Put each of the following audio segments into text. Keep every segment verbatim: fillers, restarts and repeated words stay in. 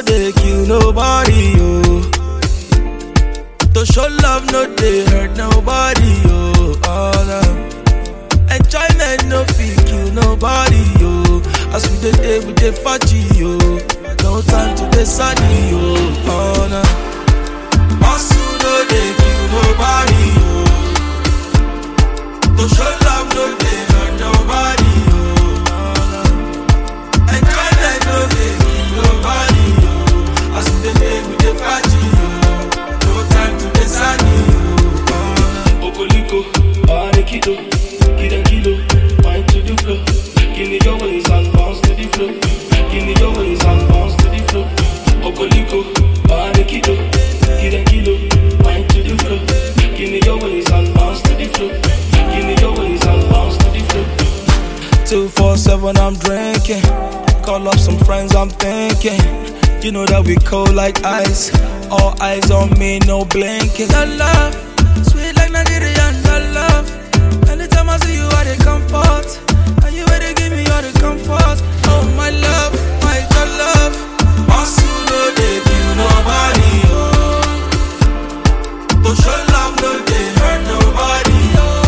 they kill nobody, oh. To show love, no they hurt nobody, oh. Oh no. Enjoyment, no feel kill nobody, oh. As we the day with the party, oh. No time to the sunny, oh. Oh no. Hustle, no they kill nobody, oh. To show love, no they hurt nobody, oh. Oh no. Enjoyment, no they kill nobody, oh. As we the day with the party, oh. No time to the sunny, oh. Oh no. Okoliko, Arekido, Kid and Kilo, mind to the flow. Give me your ways and bounce to the flow. Give me your ways and bounce to the flow. Okoliko, Arekido, Kid and Kilo, mind to the flow. Give me your ways and bounce to the flow. Give me your ways and bounce to the flow. two four seven, I'm drinking. Call up some friends, I'm thinking. You know that we cold like ice. All eyes on me, no blinking. Your love, sweet like Nigerian, your love. Anytime I see you, I dey comfort. And you ready give me all the comfort. Oh my love, my your love. Hustle, no they kill nobody, oh. To show love, no they hurt nobody,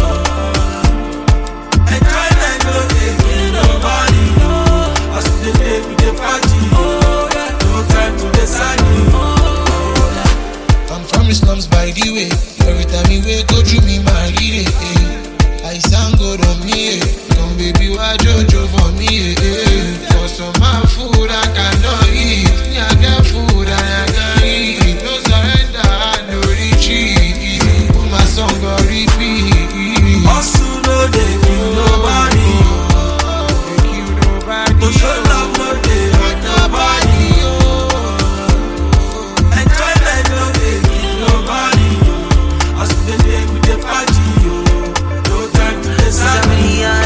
oh. Enjoyment, no they kill nobody, oh. As we dey play with the party, oh yeah. No time to the sunny, oh yeah. I'm from the slums by the way. Every time you wake, go through me, my lady, eh. I sound good on me, eh. Come baby, why Jojo for me, eh, eh. For some my food I cannot eat. Me I got food and I can eat. No surrender, no retreat. Put my song on repeat. Hustle, no they kill nobody, They kill nobody. to show love, no they hurt nobody, enjoyment, no they kill nobody, as we dey day with the party, no time to the sunny.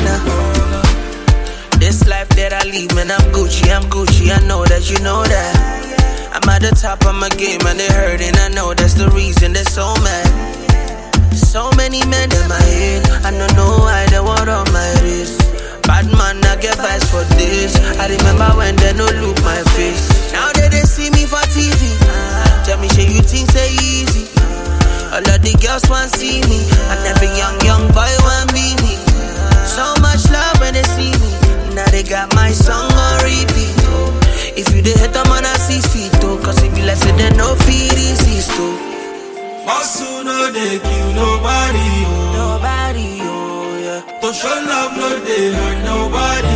This life that I lead, man, I'm Gucci, I'm Gucci, I know that you know that. I'm at the top of my game and they hurting, I know that's the reason they're so mad. So many men in my head, I don't know why they want on my wrist. Bad man, I get vibes for this. I remember when they no look my face. Now that they see me for T V, tell me, shit, you think say easy? All of the girls want see me, and every young, young boy want be me. So much love when they see me. Now they got my song on repeat, oh. If you the hit them on a six feet, oh. Cause if you like say they no feed resist, oh. Hustle, no they kill nobody, oh. Nobody, oh yeah. To show love, no they hurt nobody,